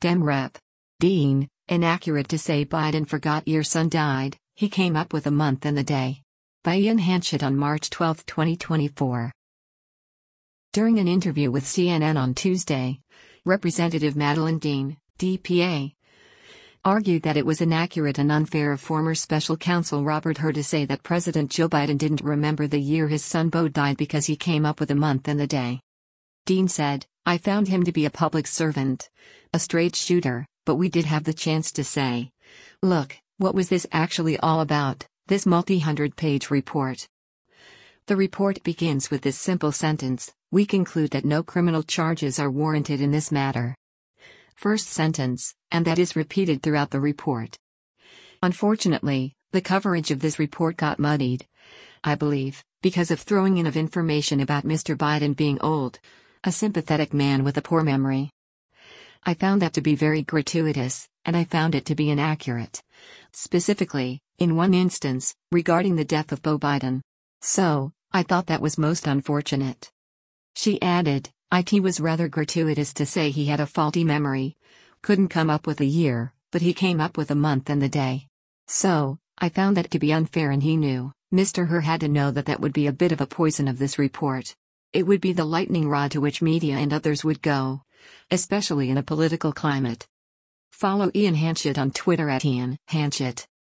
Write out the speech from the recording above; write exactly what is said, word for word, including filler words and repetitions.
Dem Rep. Dean, inaccurate to say Biden forgot your son died, he came up with a month and the day. By Ian Hanchett on March twelfth, twenty twenty-four. During an interview with C N N on Tuesday, Representative Madeleine Dean, D P A, argued that it was inaccurate and unfair of former special counsel Robert Hur to say that President Joe Biden didn't remember the year his son Beau died because he came up with a month and the day. Dean said, "I found him to be a public servant, a straight shooter, but we did have the chance to say, look, what was this actually all about, this multi-hundred page report?" The report begins with this simple sentence: "We conclude that no criminal charges are warranted in this matter." First sentence, and that is repeated throughout the report. Unfortunately, the coverage of this report got muddied, I believe, because of throwing in of information about Mister Biden being old, a sympathetic man with a poor memory. I found that to be very gratuitous, and I found it to be inaccurate. Specifically, in one instance, regarding the death of Beau Biden. So, I thought that was most unfortunate. She added, "It was rather gratuitous to say he had a faulty memory, couldn't come up with a year, but he came up with a month and the day. So, I found that to be unfair, and he knew, Mister Hur had to know that that would be a bit of a poison of this report. It would be the lightning rod to which media and others would go, especially in a political climate." Follow Ian Hanchett on Twitter at Ian Hanchett.